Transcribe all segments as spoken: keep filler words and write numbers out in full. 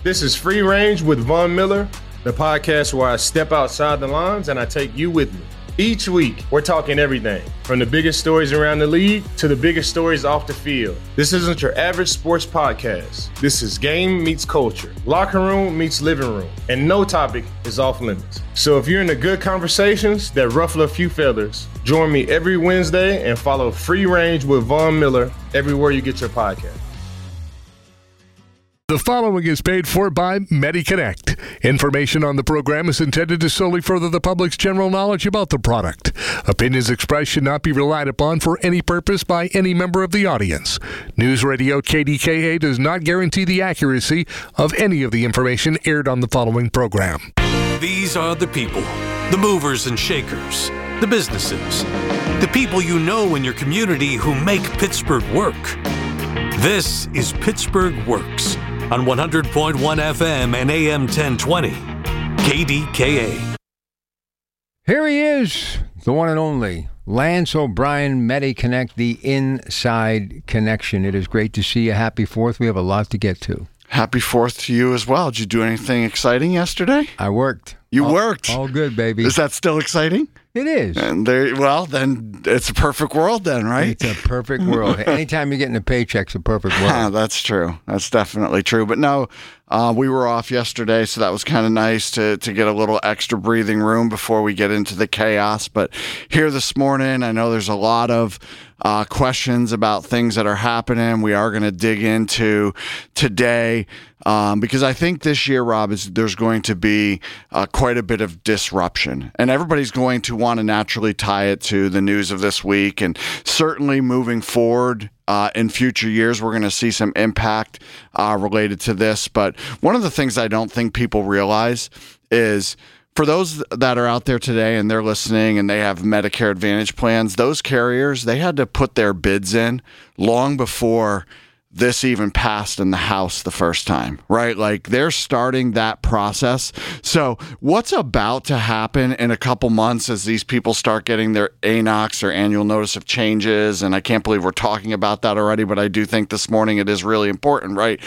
This is Free Range with Von Miller, the podcast where I step outside the lines and I take you with me. Each week, we're talking everything from the biggest stories around the league to the biggest stories off the field. This isn't your average sports podcast. This is game meets culture, locker room meets living room, and no topic is off limits. So if you're into good conversations that ruffle a few feathers, join me every Wednesday and follow Free Range with Von Miller everywhere you get your podcast. The following is paid for by MediConnect. Information on the program is intended to solely further the public's general knowledge about the product. Opinions expressed should not be relied upon for any purpose by any member of the audience. News Radio K D K A does not guarantee the accuracy of any of the information aired on the following program. These are the people, the movers and shakers, the businesses, the people you know in your community who make Pittsburgh work. This is Pittsburgh Works on one hundred point one F M and A M ten twenty, K D K A. Here he is, the one and only Lance O'Brien, MediConnect, the Inside Connection. It is great to see you. Happy Fourth. We have a lot to get to. Happy Fourth to you as well. Did you do anything exciting yesterday? I worked. You all, worked. All good, baby. Is that still exciting? It is. And there, well, then it's a perfect world then, right? It's a perfect world. Anytime you're getting a paycheck, it's a perfect world. That's true. That's definitely true. But no, uh, we were off yesterday, so that was kind of nice to, to get a little extra breathing room before we get into the chaos. But here this morning, I know there's a lot of uh, questions about things that are happening. We are going to dig into today. Um, because I think this year, Rob, is there's going to be uh, quite a bit of disruption, and everybody's going to want to naturally tie it to the news of this week, and certainly moving forward uh, in future years, we're going to see some impact uh, related to this. But one of the things I don't think people realize is, for those that are out there today and they're listening and they have Medicare Advantage plans, those carriers, they had to put their bids in long before this even passed in the House the first time, right? Like, they're starting that process. So what's about to happen in a couple months as these people start getting their A N O Cs, or annual notice of changes, and I can't believe we're talking about that already, but I do think this morning it is really important, right?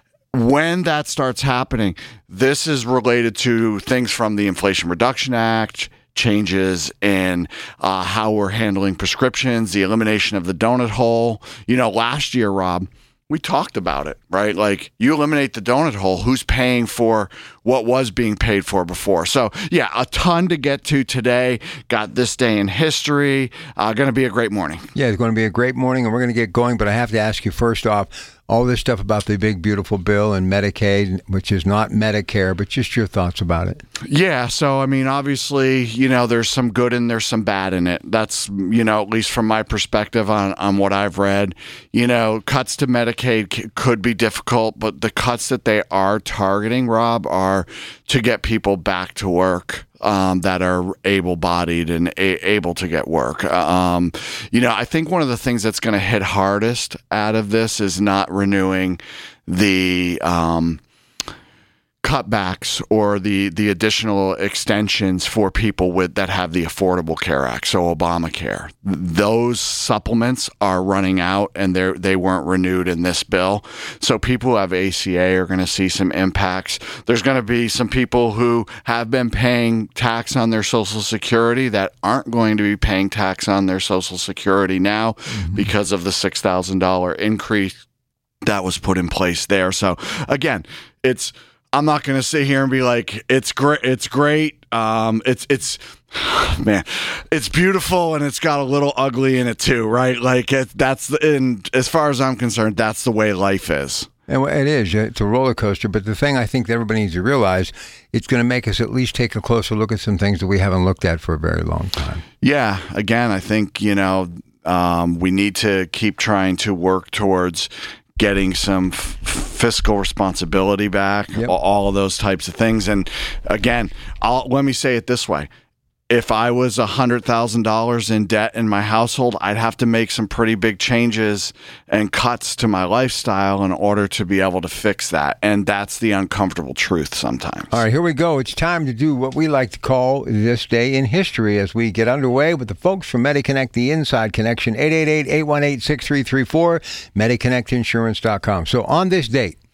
When that starts happening, this is related to things from the Inflation Reduction Act, changes in uh, how we're handling prescriptions, the elimination of the donut hole. You know, last year, Rob, we talked about it, right? Like, you eliminate the donut hole, who's paying for what was being paid for before? So, yeah, a ton to get to today. Got this day in history. Uh, going to be a great morning. Yeah, it's going to be a great morning, and we're going to get going. But I have to ask you first off, all this stuff about the big, beautiful bill and Medicaid, which is not Medicare, but just your thoughts about it. Yeah, so, I mean, obviously, you know, there's some good and there's some bad in it. That's, you know, at least from my perspective on, on what I've read. You know, cuts to Medicaid c- could be difficult, but the cuts that they are targeting, Rob, are to get people back to work. Um, that are able-bodied and a- able to get work. Um, you know, I think one of the things that's going to hit hardest out of this is not renewing the um, cutbacks or the the additional extensions for people with that have the Affordable Care Act, so Obamacare. Those supplements are running out, and they they weren't renewed in this bill. So people who have A C A are going to see some impacts. There's going to be some people who have been paying tax on their Social Security that aren't going to be paying tax on their Social Security now mm-hmm. because of the six thousand dollars increase that was put in place there. So again, it's I'm not going to sit here and be like, it's great. It's great. Um, it's, it's, man, it's beautiful, and it's got a little ugly in it too, right? Like it, that's the, and as far as I'm concerned, that's the way life is. And it is. It's a roller coaster. But the thing I think that everybody needs to realize, it's going to make us at least take a closer look at some things that we haven't looked at for a very long time. Yeah. Again, I think, you know, um, we need to keep trying to work towards getting some f- fiscal responsibility back, yep. all of those types of things. And again, I'll, let me say it this way. If I was one hundred thousand dollars in debt in my household, I'd have to make some pretty big changes and cuts to my lifestyle in order to be able to fix that. And that's the uncomfortable truth sometimes. All right, here we go. It's time to do what we like to call This Day in History as we get underway with the folks from MediConnect, the Inside Connection, eight eight eight, eight one eight, six three three four, MediConnect Insurance dot com. So on this date,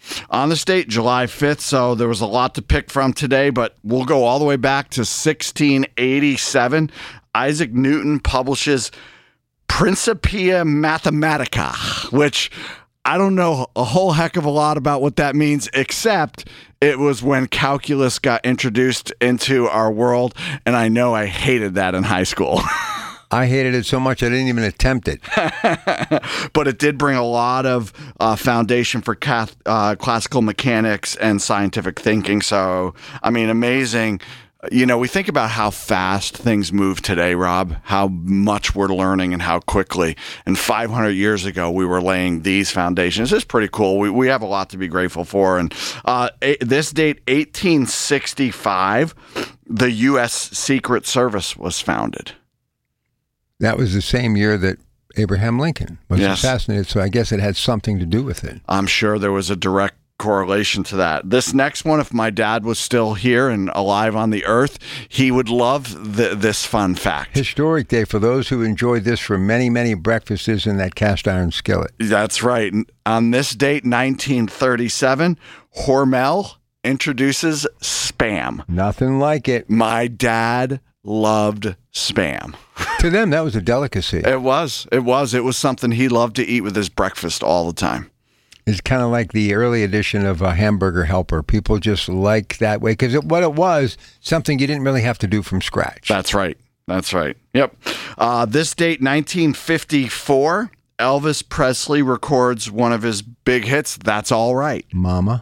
On this date, July fifth, so there was a lot to pick from today, but we'll go all the way back to sixteen eighty-seven. Isaac Newton publishes Principia Mathematica, which I don't know a whole heck of a lot about what that means, except it was when calculus got introduced into our world, and I know I hated that in high school. I hated it so much I didn't even attempt it. But it did bring a lot of uh, foundation for cath- uh, classical mechanics and scientific thinking. So, I mean, amazing. You know, we think about how fast things move today, Rob, how much we're learning and how quickly. And five hundred years ago, we were laying these foundations. It's pretty cool. We we have a lot to be grateful for. And uh, a- this date, eighteen sixty-five, the U S Secret Service was founded. That was the same year that Abraham Lincoln was Yes. assassinated, so I guess it had something to do with it. I'm sure there was a direct correlation to that. This next one, if my dad was still here and alive on the earth, he would love th- this fun fact. Historic day for those who enjoyed this for many, many breakfasts in that cast iron skillet. That's right. On this date, nineteen thirty-seven, Hormel introduces Spam. Nothing like it. My dad loved Spam. To them, that was a delicacy. It was. It was. It was something he loved to eat with his breakfast all the time. It's kind of like the early edition of a hamburger helper. People just like that way because it, what it was, something you didn't really have to do from scratch. That's right. That's right. Yep. Uh, this date, nineteen fifty-four, Elvis Presley records one of his big hits, That's All Right. Mama.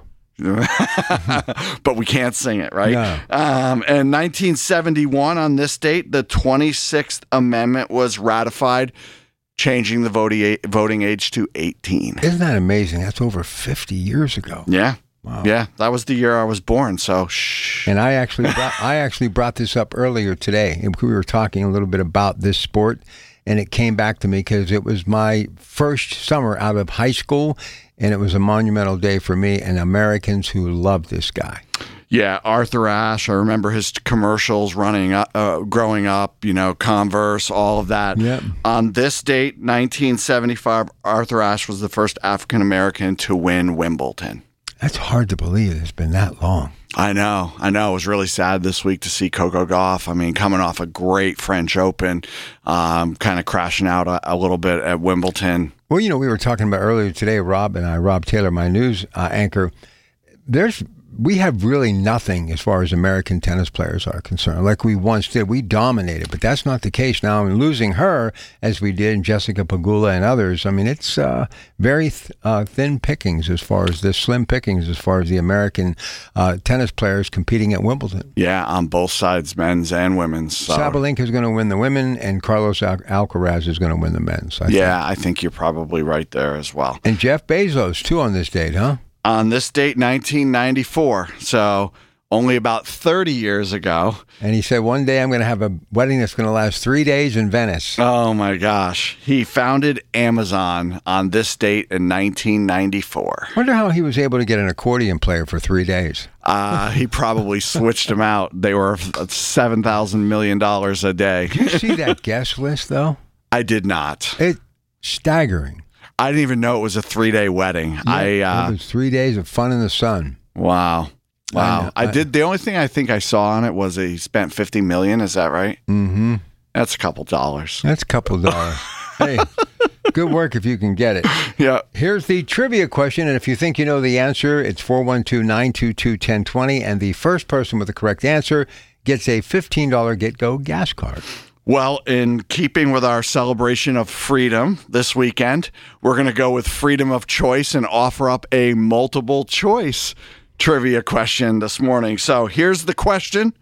But we can't sing it, right? No. Um, and nineteen seventy-one, on this date, the twenty-sixth Amendment was ratified, changing the voting voting age to eighteen. Isn't that amazing? That's over fifty years ago. Yeah. Wow. Yeah, that was the year I was born, so shh. And I actually brought, I actually brought this up earlier today. And we were talking a little bit about this sport, and it came back to me because it was my first summer out of high school, and it was a monumental day for me and Americans who loved this guy. Yeah, Arthur Ashe. I remember his commercials running up, uh, growing up, you know, Converse, all of that. Yep. On this date, nineteen seventy-five, Arthur Ashe was the first African-American to win Wimbledon. That's hard to believe it's been that long. I know. I know. It was really sad this week to see Coco Gauff. I mean, coming off a great French Open, um, kind of crashing out a, a little bit at Wimbledon. Well, you know, we were talking about earlier today, Rob and I, Rob Taylor, my news uh, anchor, there's we have really nothing as far as American tennis players are concerned. Like we once did, we dominated, but that's not the case now. And losing her, as we did, Jessica Pegula and others, I mean, it's uh, very th- uh, thin pickings as far as this, slim pickings as far as the American uh, tennis players competing at Wimbledon. Yeah, on both sides, men's and women's. So. Sabalenka is going to win the women, and Carlos Al- Alcaraz is going to win the men's. I yeah, think. I think you're probably right there as well. And Jeff Bezos, too, on this date, huh? On this date, nineteen ninety-four, so only about thirty years ago. And he said, one day I'm going to have a wedding that's going to last three days in Venice. Oh, my gosh. He founded Amazon on this date in nineteen ninety-four. Wonder how he was able to get an accordion player for three days. Uh, he probably switched them out. They were seven thousand million dollars a day. Did you see that guest list, though? I did not. It's staggering. I didn't even know it was a three-day wedding. Yeah, I uh, it was three days of fun in the sun. Wow. Wow. I know. I, did. The only thing I think I saw on it was that he spent fifty million dollars. Is that right? Mm-hmm. That's a couple dollars. That's a couple of dollars. Hey, good work if you can get it. Yeah. Here's the trivia question, and if you think you know the answer, it's four one two, nine two two, one zero two zero, and the first person with the correct answer gets a fifteen dollars Get-Go gas card. Well, in keeping with our celebration of freedom this weekend, we're going to go with freedom of choice and offer up a multiple choice trivia question this morning. So here's the question.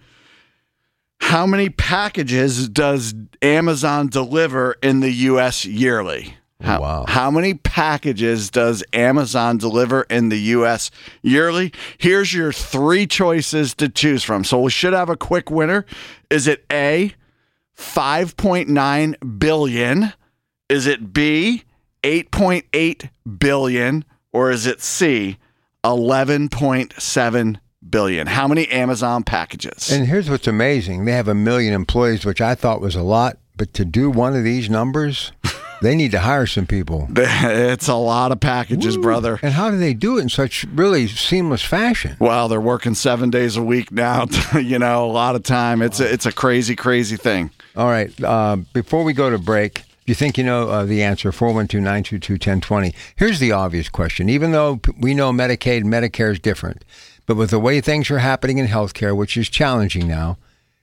How many packages does Amazon deliver in the U S yearly? How, wow. How many packages does Amazon deliver in the U S yearly? Here's your three choices to choose from. So we should have a quick winner. Is it A, five point nine billion? Is it B, eight point eight billion? Or is it C, eleven point seven billion? How many Amazon packages? And here's what's amazing. They have a million employees, which I thought was a lot, but to do one of these numbers, They need to hire some people. It's a lot of packages, Ooh. brother. And how do they do it in such really seamless fashion? Well, they're working seven days a week now. You know, a lot of time. It's a, it's a crazy, crazy thing. All right. Uh, before we go to break, if you think you know uh, the answer, four one two, nine two two, one zero two zero. Here's the obvious question. Even though we know Medicaid and Medicare is different, but with the way things are happening in healthcare, which is challenging now,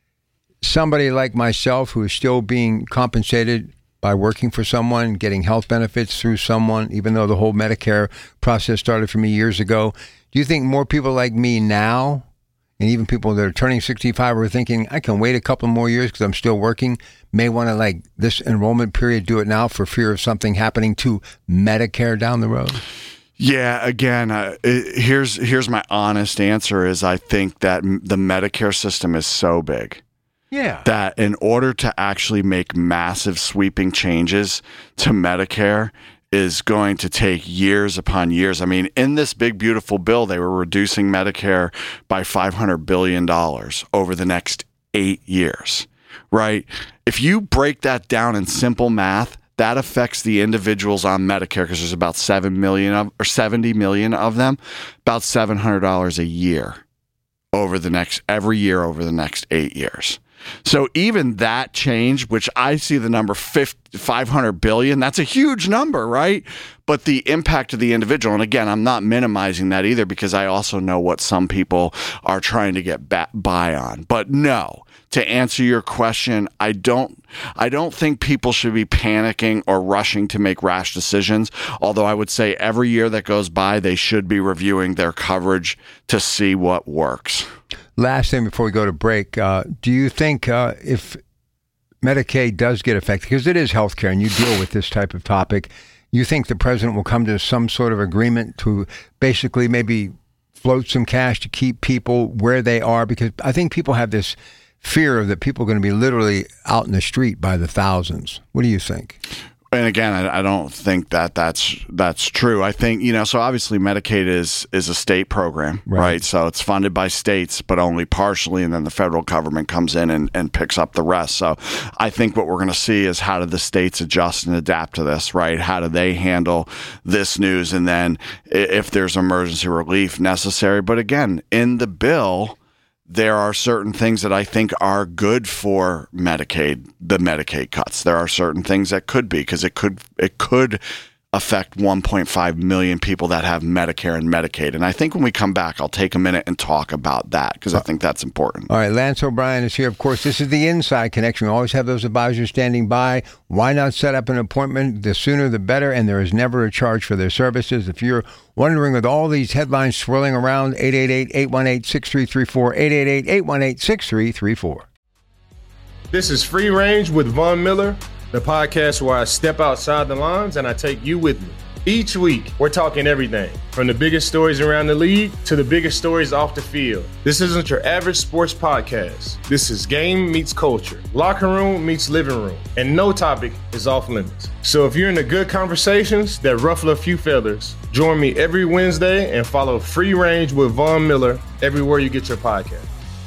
somebody like myself who is still being compensated by working for someone, getting health benefits through someone, even though the whole Medicare process started for me years ago, do you think more people like me now, and even people that are turning sixty-five are thinking, I can wait a couple more years because I'm still working, may want to, like, this enrollment period, do it now for fear of something happening to Medicare down the road? Yeah, again, uh, it, here's here's my honest answer is I think that m- the Medicare system is so big. Yeah. That in order to actually make massive sweeping changes to Medicare is going to take years upon years. I mean, in this big, beautiful bill, they were reducing Medicare by five hundred billion dollars over the next eight years, right? If you break that down in simple math, that affects the individuals on Medicare because there's about seven million of, or seventy million of them, about seven hundred dollars a year over the next, every year over the next eight years. So even that change, which I see the number five hundred billion, that's a huge number, right? But the impact of the individual, and again, I'm not minimizing that either because I also know what some people are trying to get by on. But no, to answer your question, I don't I don't think people should be panicking or rushing to make rash decisions, although I would say every year that goes by, they should be reviewing their coverage to see what works. Last thing before we go to break, uh, do you think uh, if Medicaid does get affected, because it is healthcare and you deal with this type of topic, you think the president will come to some sort of agreement to basically maybe float some cash to keep people where they are? Because I think people have this fear that people are going to be literally out in the street by the thousands. What do you think? And again, I, I don't think that that's that's true. I think, you know, so obviously Medicaid is is a state program, right? right? So it's funded by states, but only partially, and then the federal government comes in and, and picks up the rest. So I think what we're going to see is how do the states adjust and adapt to this, right? How do they handle this news? And then if there's emergency relief necessary. But again, in the bill, there are certain things that I think are good for Medicaid, the Medicaid cuts. There are certain things that could be, because it could it could affect one point five million people that have Medicare and Medicaid. And I think when we come back, I'll take a minute and talk about that, because I think that's important. All right, Lance O'Brien is here. Of course, this is the Inside Connection. We always have those advisors standing by. Why not set up an appointment? The sooner the better, and there is never a charge for their services. If you're wondering, with all these headlines swirling around, eight eight eight, eight one eight, six three three four, eight eight eight, eight one eight, six three three four. This is Free Range with Von Miller, the podcast where I step outside the lines and I take you with me. Each week, we're talking everything from the biggest stories around the league to the biggest stories off the field. This isn't your average sports podcast. This is game meets culture, locker room meets living room, and no topic is off limits. So if you're into good conversations that ruffle a few feathers, join me every Wednesday and follow Free Range with Von Miller everywhere you get your podcast.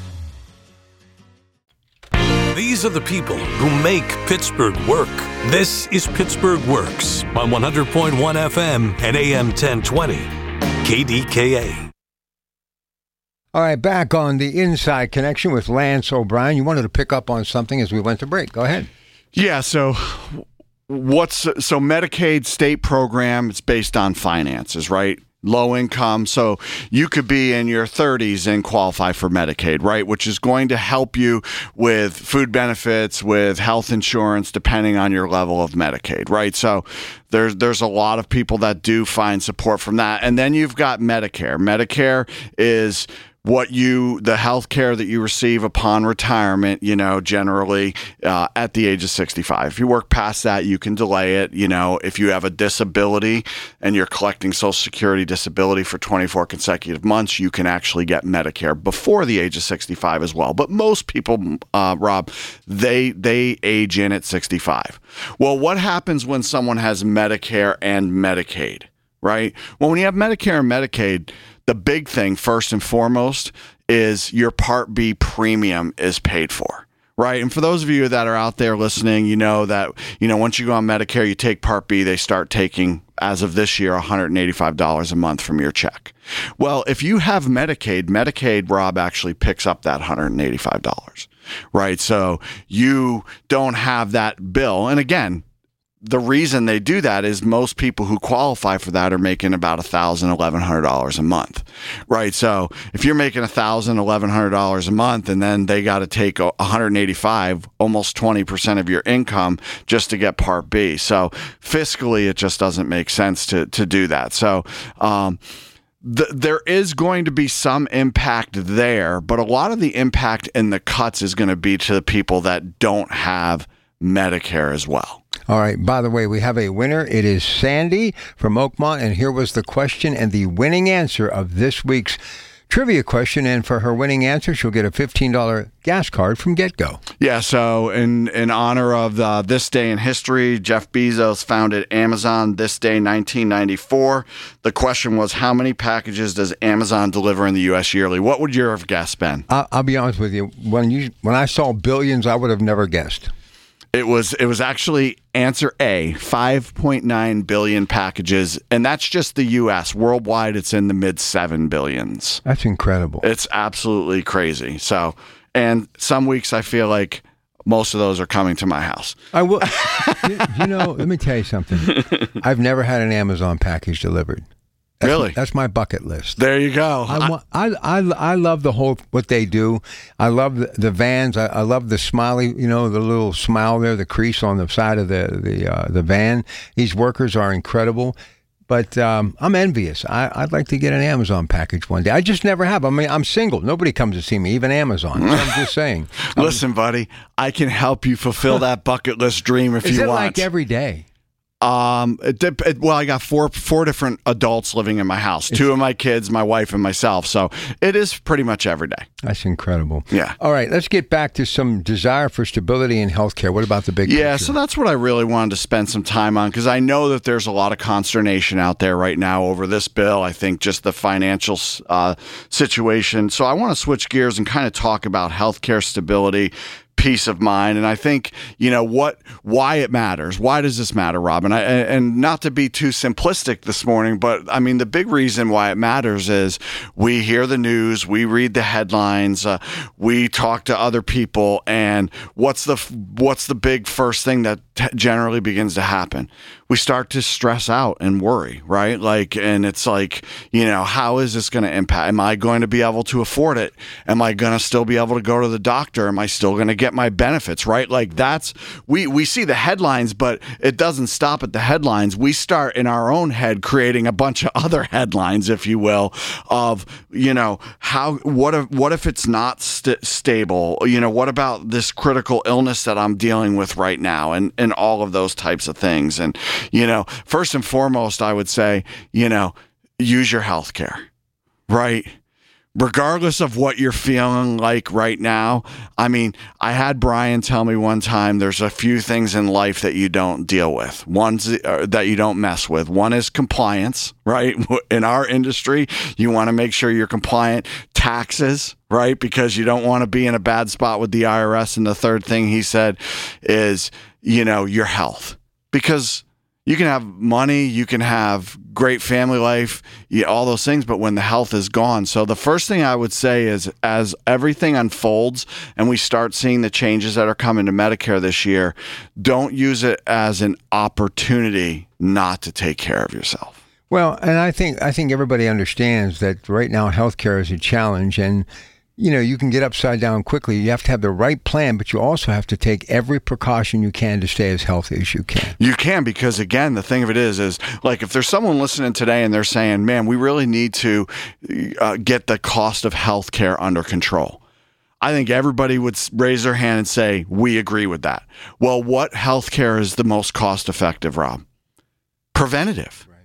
These are the people who make Pittsburgh work. This is Pittsburgh Works on one hundred point one F M and A M ten twenty, K D K A. All right, back on the Inside Connection with Lance O'Brien. You wanted to pick up on something as we went to break. Go ahead. Yeah, so what's so Medicaid state program, it's based on finances, right? Low income. So you could be in your thirties and qualify for Medicaid, right? Which is going to help you with food benefits, with health insurance, depending on your level of Medicaid, right? So there's there's a lot of people that do find support from that. And then you've got Medicare. Medicare is what you, the health care that you receive upon retirement, you know, generally uh, at the age of sixty-five. If you work past that, you can delay it. You know, if you have a disability and you're collecting Social Security disability for twenty-four consecutive months, you can actually get Medicare before the age of sixty-five as well. But most people, uh, Rob, they they age in at sixty-five. Well, what happens when someone has Medicare and Medicaid, right? Well, when you have Medicare and Medicaid, the big thing, first and foremost, is your Part B premium is paid for, right? And for those of you that are out there listening, you know that, you know, once you go on Medicare, you take Part B, they start taking, as of this year, one hundred eighty-five dollars a month from your check. Well, if you have Medicaid, Medicaid, Rob, actually picks up that one hundred eighty-five dollars, right? So you don't have that bill. And again, the reason they do that is most people who qualify for that are making about one thousand dollars, eleven hundred dollars a month, right? So if you're making one thousand dollars, eleven hundred dollars a month, and then they got to take one hundred eighty-five, almost twenty percent of your income just to get Part B. So fiscally, it just doesn't make sense to to do that. So um, th- there is going to be some impact there, but a lot of the impact in the cuts is going to be to the people that don't have Medicare as well. All right. By the way, we have a winner. It is Sandy from Oakmont. And here was the question and the winning answer of this week's trivia question. And for her winning answer, she'll get a fifteen dollars gas card from GetGo. Yeah. So in, in honor of uh, this day in history, Jeff Bezos founded Amazon this day, nineteen ninety-four. The question was, how many packages does Amazon deliver in the U S yearly? What would your guess been? I'll, I'll be honest with you. When you when I saw billions, I would have never guessed. It was it was actually answer A, five point nine billion packages, and that's just the U S. Worldwide, it's in the mid seven billions. That's incredible. It's absolutely crazy. So, and some weeks I feel like most of those are coming to my house. I will. you, you know, let me tell you something. I've never had an Amazon package delivered. That's, really? That's my bucket list. There you go. I, want, I, I, I love the whole, what they do. I love the, the vans. I, I love the smiley, you know, the little smile there, the crease on the side of the, the, uh, the van. These workers are incredible. But um, I'm envious. I, I'd like to get an Amazon package one day. I just never have. I mean, I'm single. Nobody comes to see me, even Amazon. So I'm just saying. Listen, um, buddy, I can help you fulfill that bucket list dream if is you it want. Like every day? Um, it, it, well, I got four four different adults living in my house. Two of my kids, my wife, and myself. So it is pretty much every day. That's incredible. Yeah. All right, let's get back to some desire for stability in healthcare. What about the big Yeah, picture? so that's what I really wanted to spend some time on, because I know that there's a lot of consternation out there right now over this bill. I think just the financial uh, situation. So I want to switch gears and kind of talk about healthcare stability, peace of mind. And I think, you know, what, why it matters. Why does this matter, Rob? And I, and not to be too simplistic this morning, but I mean, the big reason why it matters is we hear the news, we read the headlines, uh, we talk to other people, and what's the, what's the big first thing that t- generally begins to happen? We start to stress out and worry, right? Like, and it's like, you know, how is this going to impact? Am I going to be able to afford it? Am I going to still be able to go to the doctor? Am I still going to get my benefits, right? Like that's, we, we see the headlines, but it doesn't stop at the headlines. We start in our own head creating a bunch of other headlines, if you will, of, you know, how, what if, what if it's not st- stable? You know, what about this critical illness that I'm dealing with right now? And, and all of those types of things. And, you know, first and foremost, I would say, you know, use your health care, right? Regardless of what you're feeling like right now. I mean, I had Brian tell me one time, there's a few things in life that you don't deal with. One's uh, that you don't mess with. One is compliance, right? In our industry, you want to make sure you're compliant. Taxes, right? Because you don't want to be in a bad spot with the I R S. And the third thing he said is, you know, your health. Because you can have money, you can have great family life, yeah, all those things, but when the health is gone. So the first thing I would say is, as everything unfolds and we start seeing the changes that are coming to Medicare this year, don't use it as an opportunity not to take care of yourself. Well, and I think I think everybody understands that right now healthcare is a challenge, and you know, you can get upside down quickly. You have to have the right plan, but you also have to take every precaution you can to stay as healthy as you can. You can, because again, the thing of it is, is like if there's someone listening today and they're saying, man, we really need to uh, get the cost of healthcare under control. I think everybody would raise their hand and say, we agree with that. Well, what healthcare is the most cost effective, Rob? Preventative.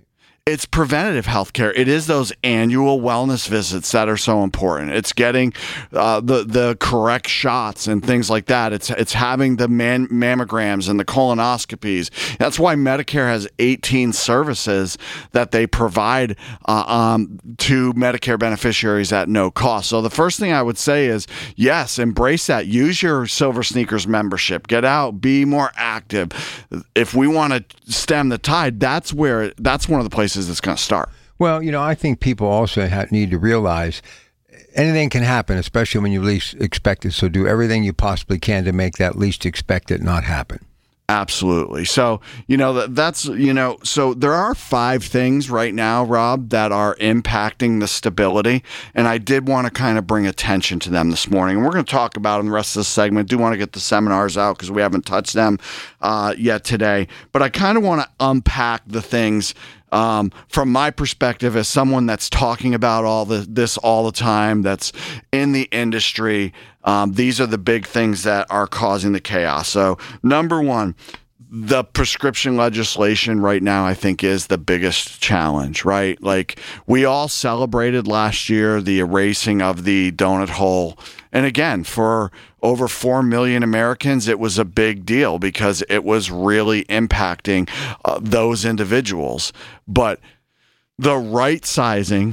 it's preventative health care. It is those annual wellness visits that are so important. It's getting uh, the the correct shots and things like that. It's it's having the man, mammograms and the colonoscopies. That's why Medicare has eighteen services that they provide uh, um, to Medicare beneficiaries at no cost. So the first thing I would say is, yes, embrace that. Use your Silver Sneakers membership. Get out. Be more active. If we want to stem the tide, that's where that's one of the places it's going to start. Well, you know, I think people also have, need to realize anything can happen, especially when you least expect it. So do everything you possibly can to make that least expected not happen. Absolutely. So, you know, that, that's, you know, so there are five things right now, Rob, that are impacting the stability. And I did want to kind of bring attention to them this morning. And we're going to talk about in the rest of this segment. I do want to get the seminars out because we haven't touched them uh, yet today. But I kind of want to unpack the things Um, from my perspective as someone that's talking about all the, this all the time, that's in the industry. Um, these are the big things that are causing the chaos. So number one, the prescription legislation right now, I think, is the biggest challenge, right? Like, we all celebrated last year the erasing of the donut hole. And again, for over four million Americans, it was a big deal because it was really impacting uh, those individuals. But the right sizing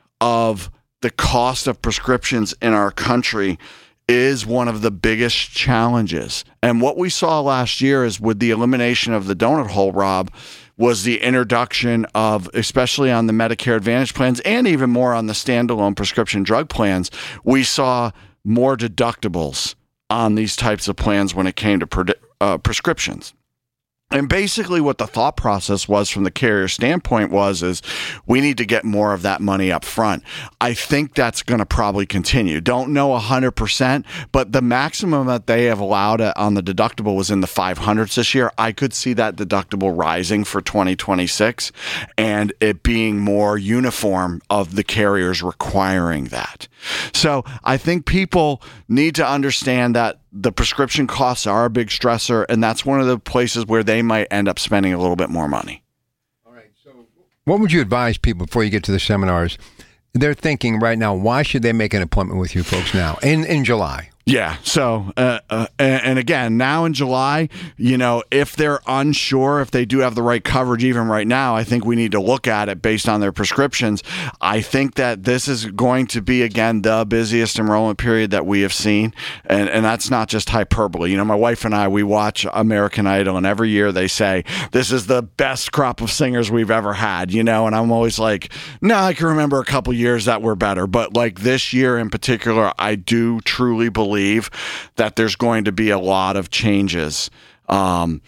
of the cost of prescriptions in our country is one of the biggest challenges. And what we saw last year is with the elimination of the donut hole, Rob, was the introduction of, especially on the Medicare Advantage plans and even more on the standalone prescription drug plans, we saw more deductibles on these types of plans when it came to pre- uh, prescriptions. And basically what the thought process was from the carrier standpoint was, is we need to get more of that money up front. I think that's going to probably continue. Don't know one hundred percent, but the maximum that they have allowed on the deductible was in the five hundreds this year. I could see that deductible rising for twenty twenty-six and it being more uniform of the carriers requiring that. So I think people need to understand that the prescription costs are a big stressor, and that's one of the places where they might end up spending a little bit more money. All right. So what would you advise people before you get to the seminars? They're thinking right now, why should they make an appointment with you folks now in, in July? Yeah. So, uh, uh, and, and again, now in July, you know, if they're unsure if they do have the right coverage, even right now, I think we need to look at it based on their prescriptions. I think that this is going to be, again, the busiest enrollment period that we have seen. And, and that's not just hyperbole. You know, my wife and I, we watch American Idol, and every year they say, this is the best crop of singers we've ever had, you know, and I'm always like, no, I can remember a couple years that were better. But like this year in particular, I do truly believe that there's going to be a lot of changes um,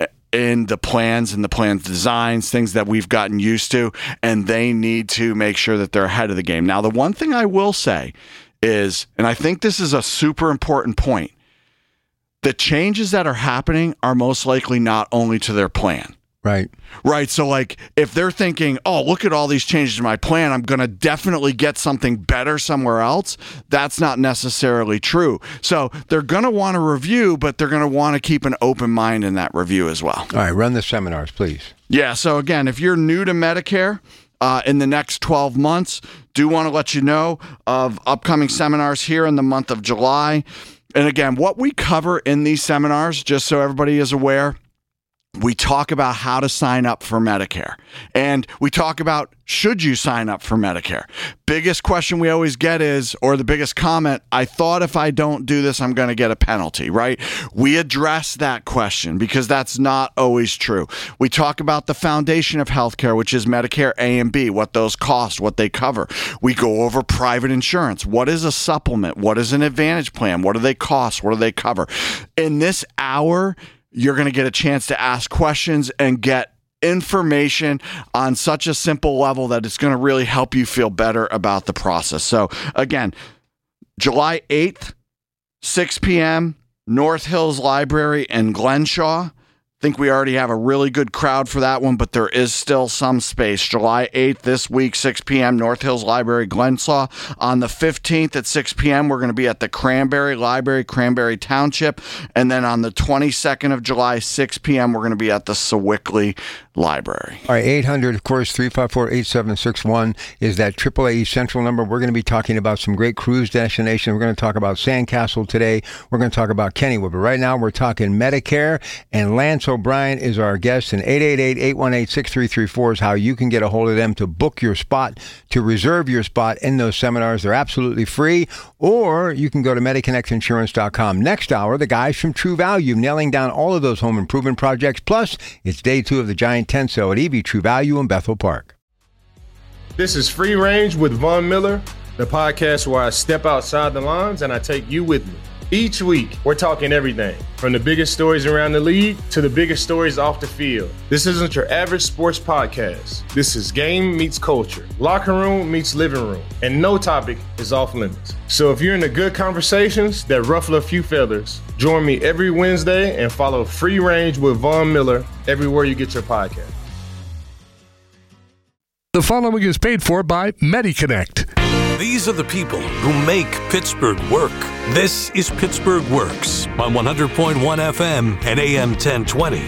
in the plans and the plans designs, things that we've gotten used to, and they need to make sure that they're ahead of the game. Now, the one thing I will say is, and I think this is a super important point, the changes that are happening are most likely not only to their plan. Right. Right. So like if they're thinking, oh, look at all these changes in my plan, I'm going to definitely get something better somewhere else. That's not necessarily true. So they're going to want to review, but they're going to want to keep an open mind in that review as well. All right. Run the seminars, please. Yeah. So again, if you're new to Medicare, Uh, in the next twelve months, do want to let you know of upcoming seminars here in the month of July. And again, what we cover in these seminars, just so everybody is aware, we talk about how to sign up for Medicare, and we talk about, should you sign up for Medicare? Biggest question we always get is, or the biggest comment, I thought if I don't do this, I'm going to get a penalty, right? We address that question because that's not always true. We talk about the foundation of healthcare, which is Medicare A and B, what those cost, what they cover. We go over private insurance. What is a supplement? What is an advantage plan? What do they cost? What do they cover? In this hour, you're going to get a chance to ask questions and get information on such a simple level that it's going to really help you feel better about the process. So again, July eighth, six p.m., North Hills Library in Glenshaw. think we already have a really good crowd for that one, but there is still some space. July eighth, this week, six p.m., North Hills Library, Glensaw. On the fifteenth at six p.m., we're going to be at the Cranberry Library, Cranberry Township. And then on the twenty-second of July, six p.m., we're going to be at the Sewickley Library. All right, eight hundred, of course, three five four, eight seven six one is that triple A East Central number. We're going to be talking about some great cruise destinations. We're going to talk about Sandcastle today. We're going to talk about Kennywood. But right now, we're talking Medicare, and Lance O'Brien is our guest, and eight eight eight, eight one eight, six three three four is how you can get a hold of them to book your spot, to reserve your spot in those seminars. They're absolutely free, or you can go to Mediconnect Insurance dot com. Next hour, the guys from True Value nailing down all of those home improvement projects. Plus, it's day two of the Giant Tent Sale at E V True Value in Bethel Park. This is Free Range with Von Miller, the podcast where I step outside the lines and I take you with me. Each week, we're talking everything from the biggest stories around the league to the biggest stories off the field. This isn't your average sports podcast. This is game meets culture, locker room meets living room, and no topic is off limits. So if you're into good conversations that ruffle a few feathers, join me every Wednesday and follow Free Range with Von Miller everywhere you get your podcast. The following is paid for by MediConnect. These are the people who make Pittsburgh work. This is Pittsburgh Works on one hundred point one F M and A M ten twenty.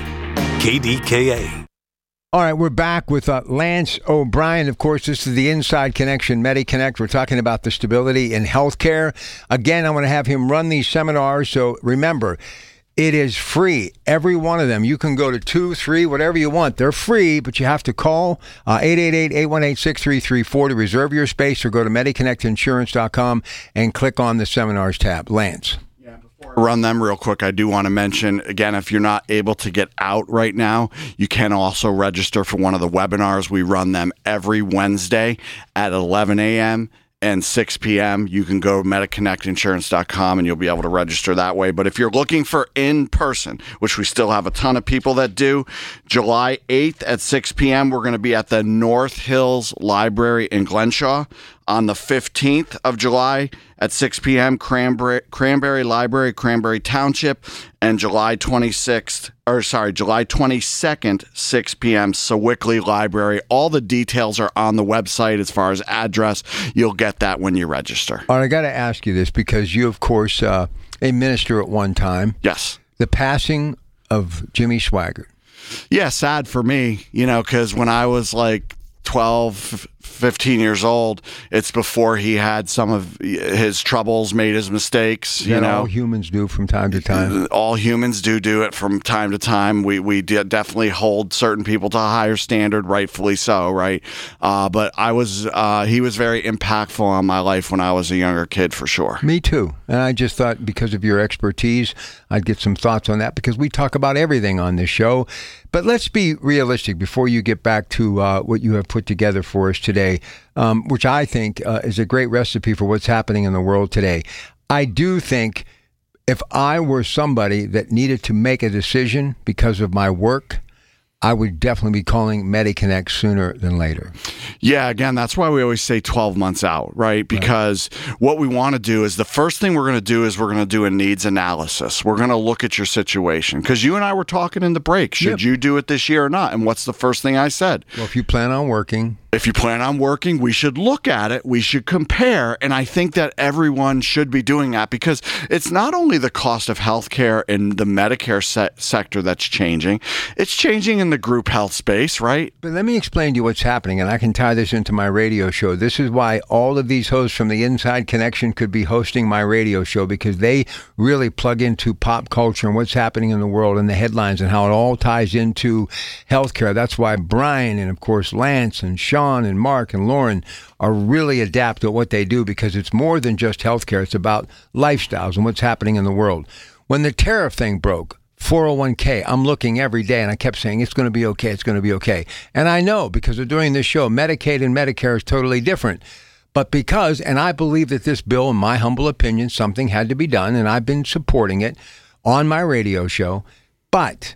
K D K A. All right, we're back with uh, Lance O'Brien. Of course, this is the Inside Connection, MediConnect. We're talking about the stability in healthcare. Again, I want to have him run these seminars. So remember, it is free, every one of them. You can go to two, three, whatever you want. They're free, but you have to call uh, eight eight eight, eight one eight, six three three four to reserve your space, or go to Mediconnect Insurance dot com and click on the Seminars tab. Lance. Yeah, before I run them real quick, I do want to mention, again, if you're not able to get out right now, you can also register for one of the webinars. We run them every Wednesday at eleven a.m. and six p.m. You can go to Mediconnect Insurance dot com and you'll be able to register that way. But if you're looking for in-person, which we still have a ton of people that do, July eighth at six p.m., we're going to be at the North Hills Library in Glenshaw. On the fifteenth of July at six p.m., Cranberry, Cranberry Library, Cranberry Township, and July twenty-sixth, or sorry, July twenty-second, six p.m., Sewickley Library. All the details are on the website as far as address. You'll get that when you register. All right, I got to ask you this because you, of course, uh, a minister at one time. Yes. The passing of Jimmy Swaggart. Yeah, sad for me, you know, because when I was like twelve, fifteen years old, it's before he had some of his troubles, made his mistakes, you that know. All humans do from time to time. All humans do do it from time to time. We we definitely hold certain people to a higher standard, rightfully so, right? Uh, but I was, uh, he was very impactful on my life when I was a younger kid, for sure. Me too. And I just thought because of your expertise, I'd get some thoughts on that because we talk about everything on this show. But let's be realistic before you get back to uh, what you have put together for us today, um, which I think uh, is a great recipe for what's happening in the world today. I do think if I were somebody that needed to make a decision because of my work, I would definitely be calling MediConnect sooner than later. Yeah, again, that's why we always say twelve months out, right? Because right. what we want to do is the first thing we're going to do is we're going to do a needs analysis. We're going to look at your situation. Because you and I were talking in the break. Should yep. you do it this year or not? And what's the first thing I said? Well, if you plan on working... If you plan on working, we should look at it. We should compare. And I think that everyone should be doing that because it's not only the cost of healthcare in the Medicare se- sector that's changing. It's changing in the group health space, right? But let me explain to you what's happening, and I can tie this into my radio show. This is why all of these hosts from the Inside Connection could be hosting my radio show because they really plug into pop culture and what's happening in the world and the headlines and how it all ties into healthcare. That's why Brian and, of course, Lance and Sean and Mark and Lauren are really adept at what they do because it's more than just healthcare. It's about lifestyles and what's happening in the world. When the tariff thing broke, four oh one k, I'm looking every day and I kept saying, it's going to be okay, it's going to be okay. And I know because of doing this show, Medicaid and Medicare is totally different. But because, and I believe that this bill, in my humble opinion, something had to be done, and I've been supporting it on my radio show. But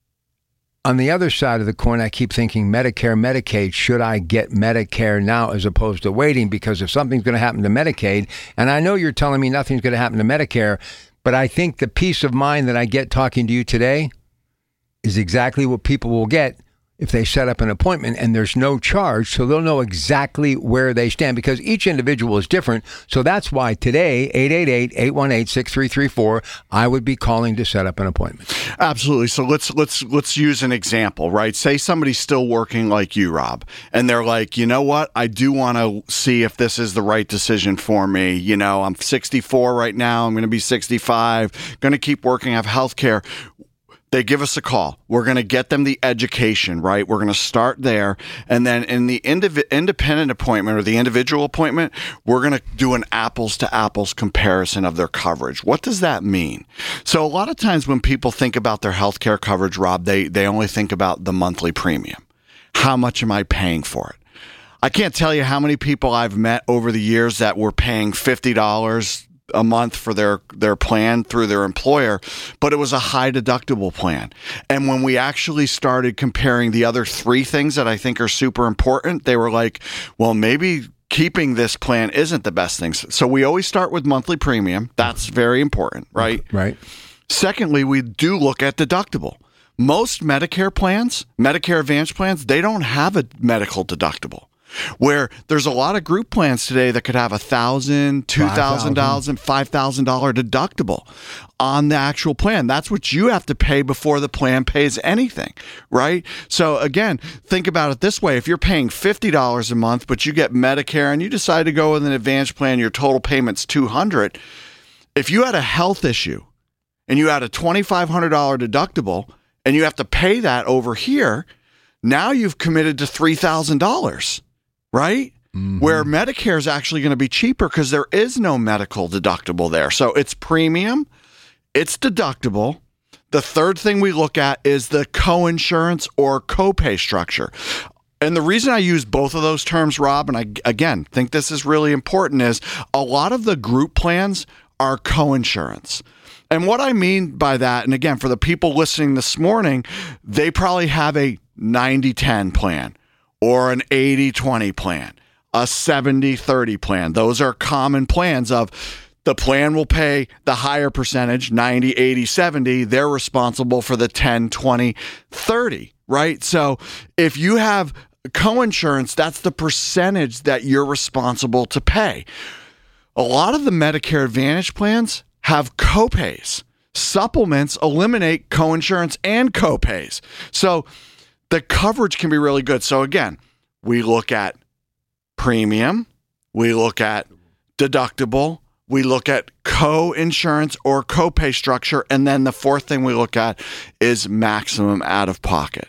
on the other side of the coin, I keep thinking Medicare, Medicaid, should I get Medicare now as opposed to waiting? Because if something's going to happen to Medicaid, and I know you're telling me nothing's going to happen to Medicare, but I think the peace of mind that I get talking to you today is exactly what people will get if they set up an appointment, and there's no charge, so they'll know exactly where they stand because each individual is different. So that's why today, eight eight eight, eight one eight, six three three four, I would be calling to set up an appointment. Absolutely. So let's let's let's use an example, right? Say somebody's still working like you, Rob, and they're like, you know what? I do want to see if this is the right decision for me. You know, I'm sixty-four right now. I'm going to be sixty-five. Going to keep working. I have health care. They give us a call. We're going to get them the education, right? We're going to start there. And then in the indiv- independent appointment or the individual appointment, we're going to do an apples to apples comparison of their coverage. What does that mean? So a lot of times when people think about their healthcare coverage, Rob, they, they only think about the monthly premium. How much am I paying for it? I can't tell you how many people I've met over the years that were paying fifty dollars a month for their, their plan through their employer, but it was a high deductible plan. And when we actually started comparing the other three things that I think are super important, they were like, well, maybe keeping this plan isn't the best thing. So we always start with monthly premium. That's very important, right? Right. Secondly, we do look at deductible. Most Medicare plans, Medicare Advantage plans, they don't have a medical deductible. Where there's a lot of group plans today that could have a thousand, two thousand dollars, and five thousand dollars deductible on the actual plan. That's what you have to pay before the plan pays anything, right? So again, think about it this way. If you're paying fifty dollars a month, but you get Medicare and you decide to go with an Advantage plan, your total payment's two hundred dollars. If you had a health issue and you had a twenty-five hundred dollars deductible and you have to pay that over here, now you've committed to three thousand dollars. Right? Mm-hmm. Where Medicare is actually going to be cheaper because there is no medical deductible there. So it's premium, it's deductible. The third thing we look at is the coinsurance or copay structure. And the reason I use both of those terms, Rob, and I, again, think this is really important, is a lot of the group plans are coinsurance. And what I mean by that, and again, for the people listening this morning, they probably have a ninety ten plan, or an eighty twenty plan, a seventy thirty plan. Those are common plans of the plan will pay the higher percentage, ninety, eighty, seventy. They're responsible for the ten, twenty, thirty, right? So if you have coinsurance, that's the percentage that you're responsible to pay. A lot of the Medicare Advantage plans have copays. Supplements eliminate coinsurance and copays. So the coverage can be really good. So again, we look at premium, we look at deductible, we look at co-insurance or copay structure, and then the fourth thing we look at is maximum out-of-pocket.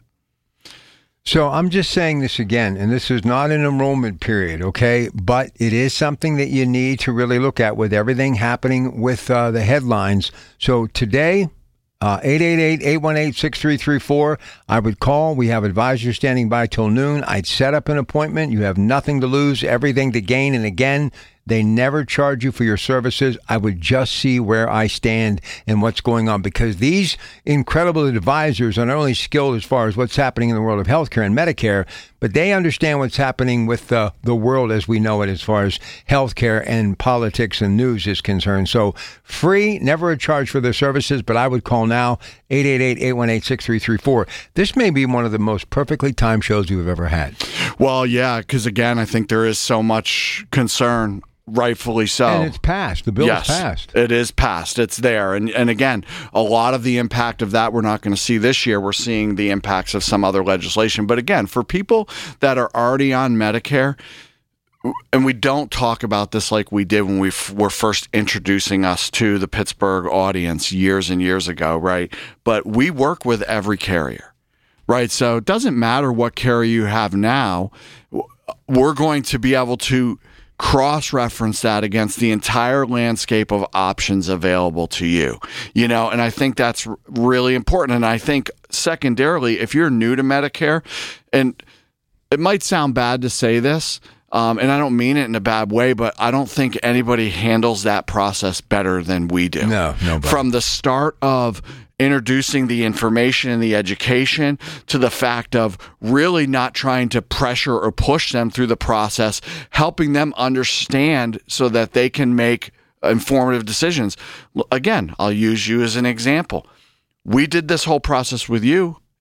So I'm just saying this again, and this is not an enrollment period, okay? But it is something that you need to really look at with everything happening with uh, the headlines. So today, Uh, eight eight eight, eight one eight, six three three four. I would call. We have advisors standing by till noon. I'd set up an appointment. You have nothing to lose, everything to gain. And again, they never charge you for your services. I would just see where I stand and what's going on, because these incredible advisors are not only skilled as far as what's happening in the world of healthcare and Medicare, but they understand what's happening with uh, the world as we know it, as far as healthcare and politics and news is concerned. So free, never a charge for their services, but I would call now, eight eight eight, eight one eight, six three three four. This may be one of the most perfectly timed shows we've ever had. Well, yeah, because again, I think there is so much concern. Rightfully so. And it's passed. The bill yes, is passed. It is passed. It's there. And and again, a lot of the impact of that we're not going to see this year. We're seeing the impacts of some other legislation. But again, for people that are already on Medicare, and we don't talk about this like we did when we f- were first introducing us to the Pittsburgh audience years and years ago, right? But we work with every carrier, right? So it doesn't matter what carrier you have now. We're going to be able to cross-reference that against the entire landscape of options available to you, you know, and I think that's really important. And I think secondarily, if you're new to Medicare, and it might sound bad to say this, um, and I don't mean it in a bad way, but I don't think anybody handles that process better than we do. No, nobody. From the start of introducing the information and the education to the fact of really not trying to pressure or push them through the process, helping them understand so that they can make informative decisions. Again, I'll use you as an example. We did this whole process with you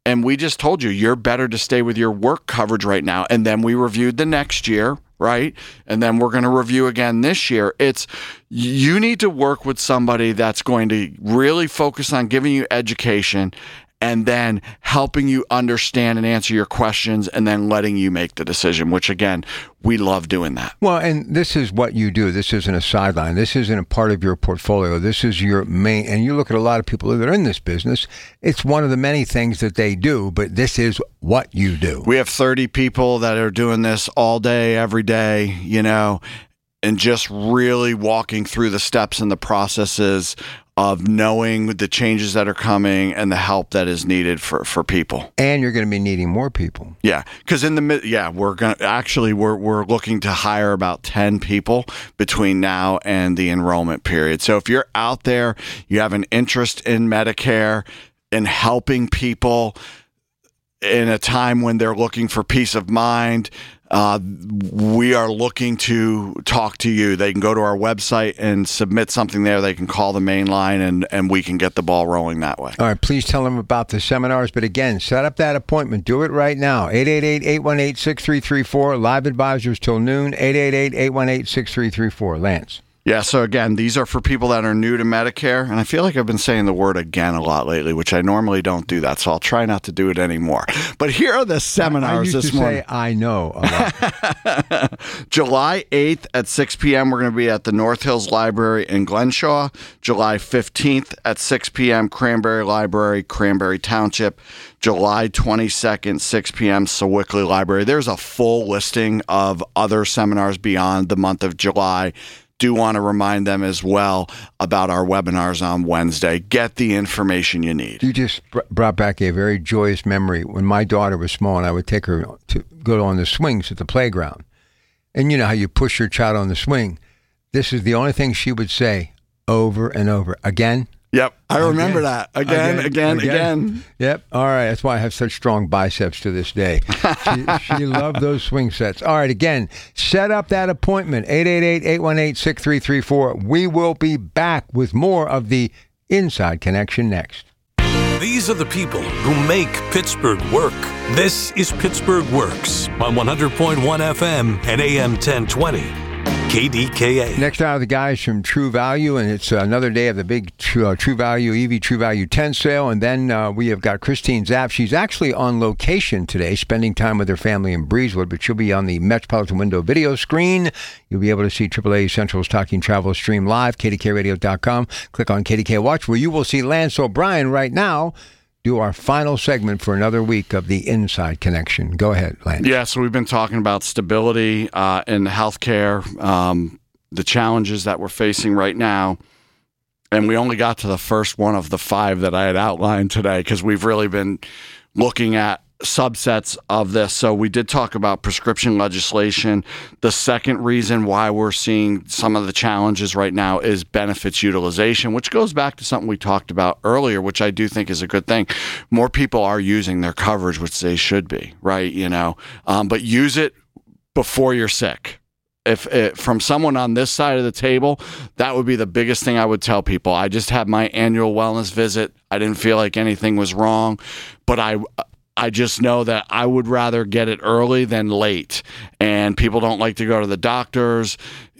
And we just told you, you're better to stay with your work coverage right now. And then we reviewed the next year, right? And then we're going to review again this year. It's, you need to work with somebody that's going to really focus on giving you education and then helping you understand and answer your questions and then letting you make the decision, which again, we love doing that. Well, and this is what you do. This isn't a sideline. This isn't a part of your portfolio. This is your main, and you look at a lot of people that are in this business, it's one of the many things that they do, but this is what you do. We have thirty people that are doing this all day, every day, you know, and just really walking through the steps and the processes of knowing the changes that are coming and the help that is needed for, for people. And you're going to be needing more people. Yeah, because in the mid, yeah, we're going to actually we're we're looking to hire about ten people between now and the enrollment period. So if you're out there, you have an interest in Medicare and helping people in a time when they're looking for peace of mind, Uh, we are looking to talk to you. They can go to our website and submit something there. They can call the main line, and, and we can get the ball rolling that way. All right, please tell them about the seminars. But again, set up that appointment. Do it right now. eight eight eight, eight one eight, six three three four. Live advisors till noon. eight eight eight, eight one eight, six three three four. Lance. Yeah, so again, these are for people that are new to Medicare, and I feel like I've been saying the word again a lot lately, which I normally don't do that, so I'll try not to do it anymore. But here are the seminars I used this to morning. Say, I know. July eighth at six p.m., we're going to be at the North Hills Library in Glenshaw. July fifteenth at six p.m., Cranberry Library, Cranberry Township. July twenty-second, six p.m., Sewickley Library. There's a full listing of other seminars beyond the month of July. Do want to remind them as well about our webinars on Wednesday. Get the information you need. You just br- brought back a very joyous memory. When my daughter was small and I would take her to go on the swings at the playground. And you know how you push your child on the swing. This is the only thing she would say over and over. Again? Yep. I Again. remember that. Again, again, again, again. Yep. All right. That's why I have such strong biceps to this day. She, she loved those swing sets. All right. Again, set up that appointment. eight eight eight, eight one eight, six three three four. We will be back with more of the Inside Connection next. These are the people who make Pittsburgh work. This is Pittsburgh Works on one hundred point one F M and A M ten twenty. K D K A. Next out are the guys from True Value, and it's another day of the big True, uh, True Value E V True Value ten sale. And then uh, we have got Christine Zapp. She's actually on location today, spending time with her family in Breezewood, but she'll be on the Metropolitan Window video screen. You'll be able to see triple A Central's Talking Travel stream live, K D K radio dot com. Click on K D K Watch, where you will see Lance O'Brien right now do our final segment for another week of the Inside Connection. Go ahead, Lance. Yeah, so we've been talking about stability uh, in healthcare, um, the challenges that we're facing right now. And we only got to the first one of the five that I had outlined today because we've really been looking at subsets of this. So we did talk about prescription legislation. The second reason why we're seeing some of the challenges right now is benefits utilization, which goes back to something we talked about earlier, which I do think is a good thing. More people are using their coverage, which they should be, right? You know, um, but use it before you're sick. If it, from someone on this side of the table, that would be the biggest thing I would tell people. I just had my annual wellness visit. I didn't feel like anything was wrong, but I I just know that I would rather get it early than late. And people don't like to go to the doctors.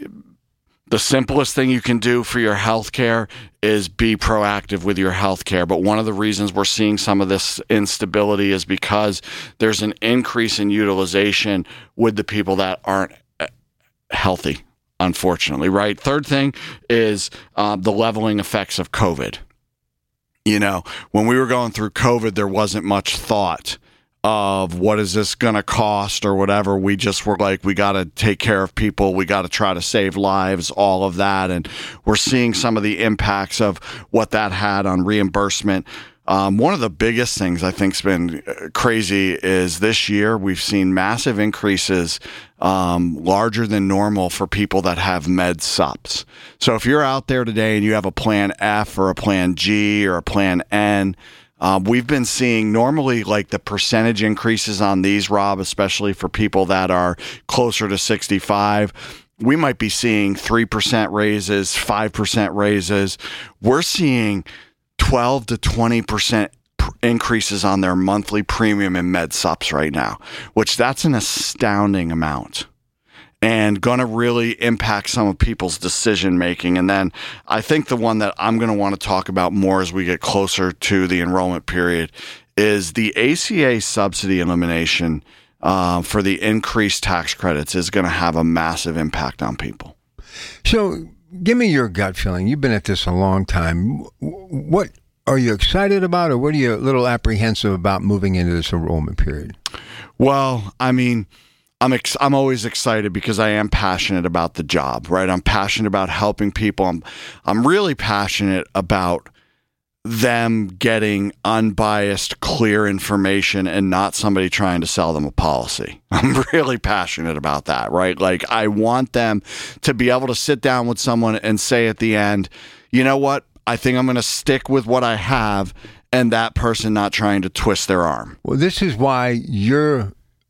The simplest thing you can do for your health care is be proactive with your health care. But one of the reasons we're seeing some of this instability is because there's an increase in utilization with the people that aren't healthy, unfortunately, right? Third thing is uh, the leveling effects of COVID. You know, when we were going through COVID, there wasn't much thought of what is this going to cost or whatever. We just were like, we got to take care of people. We got to try to save lives, all of that. And we're seeing some of the impacts of what that had on reimbursement. Um, one of the biggest things I think has been crazy is this year we've seen massive increases, um, larger than normal for people that have med sups. So if you're out there today and you have a plan F or a plan G or a plan N, um, we've been seeing normally like the percentage increases on these, Rob, especially for people that are closer to sixty-five. We might be seeing three percent raises, five percent raises. We're seeing twelve to twenty percent increases on their monthly premium in med sups right now, which that's an astounding amount and going to really impact some of people's decision making. And then I think the one that I'm going to want to talk about more as we get closer to the enrollment period is the A C A subsidy elimination uh, for the increased tax credits is going to have a massive impact on people. So give me your gut feeling. You've been at this a long time. What are you excited about, or what are you a little apprehensive about moving into this enrollment period? Well, I mean, I'm ex- I'm always excited because I am passionate about the job, right? I'm passionate about helping people. I'm I'm really passionate about them getting unbiased, clear information and not somebody trying to sell them a policy. I'm really passionate about that, right? Like, I want them to be able to sit down with someone and say at the end, you know what? I think I'm going to stick with what I have, and that person not trying to twist their arm. Well, this is why your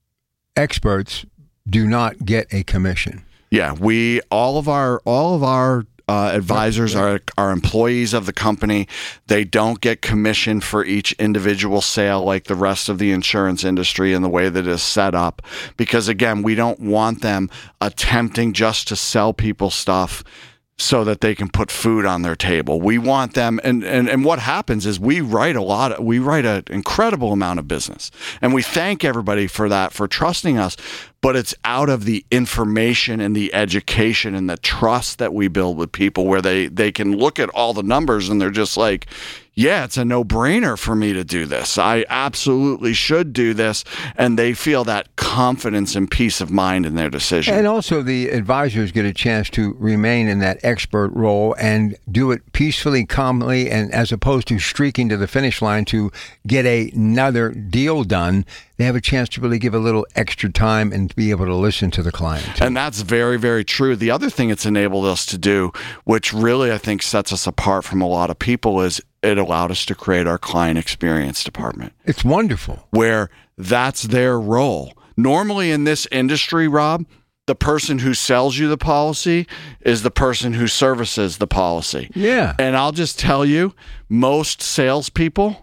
experts do not get a commission. Yeah, we all of our all of our uh, advisors are are employees of the company. They don't get commission for each individual sale like the rest of the insurance industry and the way that it is set up. Because again, we don't want them attempting just to sell people stuff so that they can put food on their table. We want them, and, and, and what happens is we write a lot, of, we write an incredible amount of business, and we thank everybody for that, for trusting us, but it's out of the information and the education and the trust that we build with people where they, they can look at all the numbers and they're just like, yeah, it's a no-brainer for me to do this. I absolutely should do this. And they feel that confidence and peace of mind in their decision. And also the advisors get a chance to remain in that expert role and do it peacefully, calmly, and as opposed to streaking to the finish line to get another deal done. They have a chance to really give a little extra time and be able to listen to the client. And that's very, very true. The other thing it's enabled us to do, which really I think sets us apart from a lot of people, is it allowed us to create our client experience department. It's wonderful. Where that's their role. Normally in this industry, Rob, the person who sells you the policy is the person who services the policy. Yeah. And I'll just tell you, most salespeople,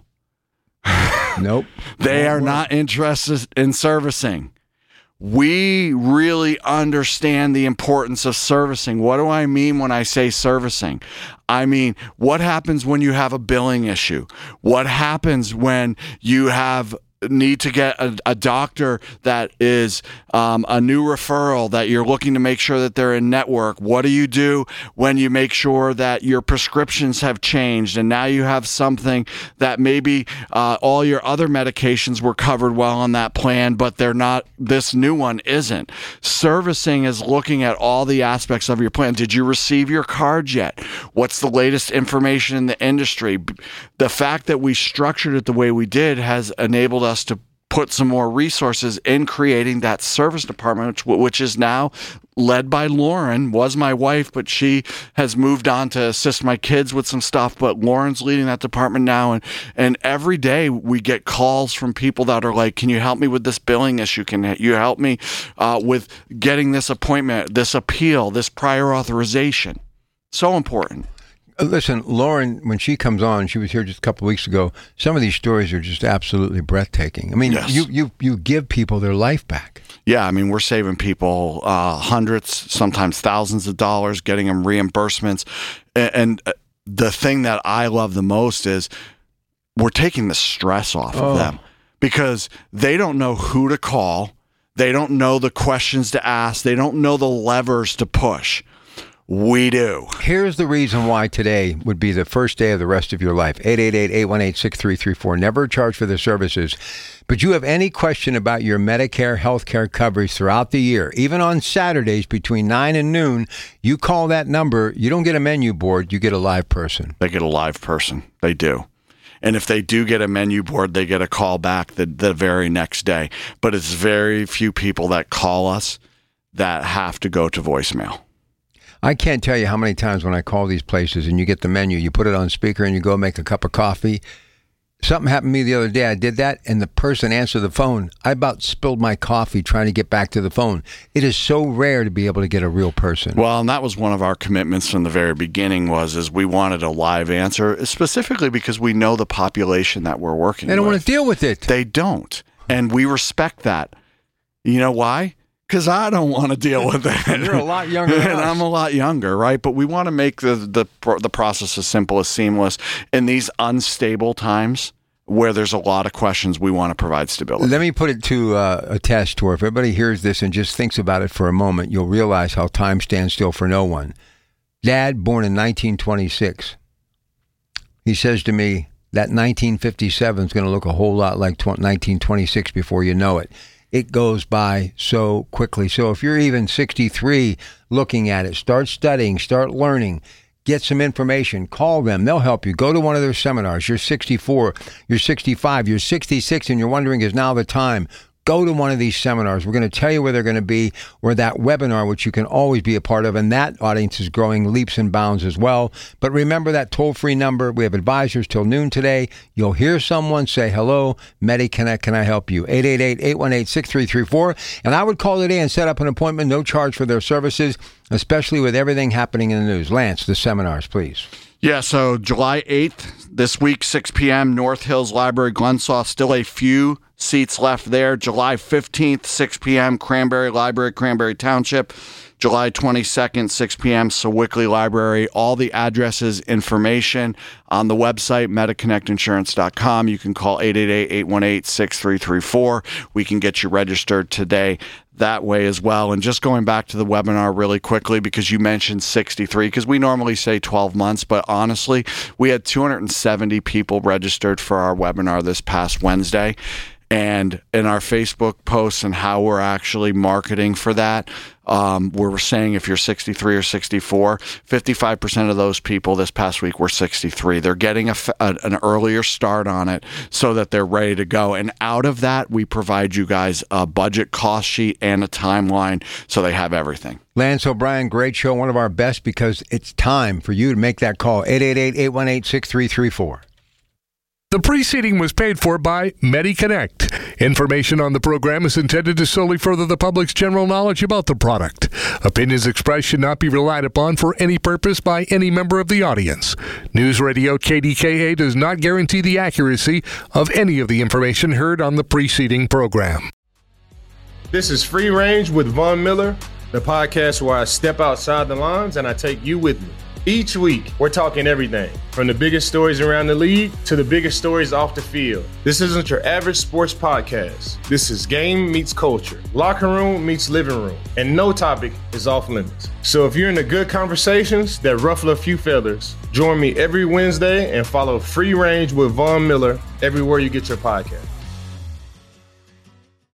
nope. They are not interested in servicing. We really understand the importance of servicing. What do I mean when I say servicing? I mean, what happens when you have a billing issue? What happens when you have need to get a, a doctor that is um, a new referral that you're looking to make sure that they're in network? What do you do when you make sure that your prescriptions have changed and now you have something that maybe uh, all your other medications were covered well on that plan, but they're not, this new one isn't? Servicing is looking at all the aspects of your plan. Did you receive your cards yet? What's the latest information in the industry? The fact that we structured it the way we did has enabled us to put some more resources in creating that service department, which, which is now led by Lauren, was my wife, but she has moved on to assist my kids with some stuff. But Lauren's leading that department now. And, and every day we get calls from people that are like, can you help me with this billing issue? Can you help me uh, with getting this appointment, this appeal, this prior authorization? So important. Listen, Lauren, when she comes on, she was here just a couple of weeks ago. Some of these stories are just absolutely breathtaking. I mean, yes. you, you you give people their life back. Yeah, I mean, we're saving people uh, hundreds, sometimes thousands of dollars, getting them reimbursements. And, and the thing that I love the most is we're taking the stress off oh. of them because they don't know who to call. They don't know the questions to ask. They don't know the levers to push. We do. Here's the reason why today would be the first day of the rest of your life. eight eight eight, eight one eight, six three three four. Never charge for the services. But you have any question about your Medicare healthcare coverage throughout the year, even on Saturdays between nine and noon, you call that number. You don't get a menu board. You get a live person. They get a live person. They do. And if they do get a menu board, they get a call back the, the very next day. But it's very few people that call us that have to go to voicemail. I can't tell you how many times when I call these places and you get the menu, you put it on speaker and you go make a cup of coffee, Something happened to me the other day. I did that, and the person answered the phone. I about spilled my coffee trying to get back to the phone. It is so rare to be able to get a real person. Well, and that was one of our commitments from the very beginning was is we wanted a live answer, specifically because we know the population that we're working with. They don't want to deal with it. They don't, and we respect that. You know why? Because I don't want to deal with it. You're a lot younger than and us. I'm a lot younger, right? But we want to make the, the the process as simple as seamless. In these unstable times where there's a lot of questions, we want to provide stability. Let me put it to uh, a test, where if everybody hears this and just thinks about it for a moment, you'll realize how time stands still for no one. Dad, born in nineteen twenty-six. He says to me that nineteen fifty-seven is going to look a whole lot like nineteen twenty-six before you know it. It goes by so quickly. So if you're even sixty-three looking at it, start studying, start learning, get some information, call them. They'll help you. Go to one of their seminars. You're sixty-four, you're sixty-five, you're sixty-six, and you're wondering, is now the time? Go to one of these seminars. We're going to tell you where they're going to be, or that webinar, which you can always be a part of, and that audience is growing leaps and bounds as well. But remember that toll-free number. We have advisors till noon today. You'll hear someone say, hello, MediConnect, can I help you? eight eight eight, eight one eight, six three three four. And I would call today and set up an appointment, no charge for their services, especially with everything happening in the news. Lance, the seminars, please. Yeah, so July eighth, this week, six p.m., North Hills Library, Glensaw, still a few seats left there. July fifteenth, six p.m., Cranberry Library, Cranberry Township. July twenty-second, six p.m., Sewickley Library. All the addresses, information on the website, Mediconnect Insurance dot com. You can call eight eight eight, eight one eight, six three three four. We can get you registered today that way as well. And just going back to the webinar really quickly, because you mentioned sixty-three, because we normally say twelve months, but honestly, we had two hundred seventy people registered for our webinar this past Wednesday. And in our Facebook posts and how we're actually marketing for that, um, we're saying if you're sixty-three or sixty-four, fifty-five percent of those people this past week were sixty-three. They're getting a, a, an earlier start on it so that they're ready to go. And out of that, we provide you guys a budget cost sheet and a timeline so they have everything. Lance O'Brien, great show, one of our best, because it's time for you to make that call. eight eight eight, eight one eight, six three three four. The preceding was paid for by MediConnect. Information on the program is intended to solely further the public's general knowledge about the product. Opinions expressed should not be relied upon for any purpose by any member of the audience. News Radio K D K A does not guarantee the accuracy of any of the information heard on the preceding program. This is Free Range with Von Miller, the podcast where I step outside the lines and I take you with me. Each week, we're talking everything from the biggest stories around the league to the biggest stories off the field. This isn't your average sports podcast. This is game meets culture, locker room meets living room, and no topic is off limits. So if you're into good conversations that ruffle a few feathers, join me every Wednesday and follow Free Range with Von Miller everywhere you get your podcast.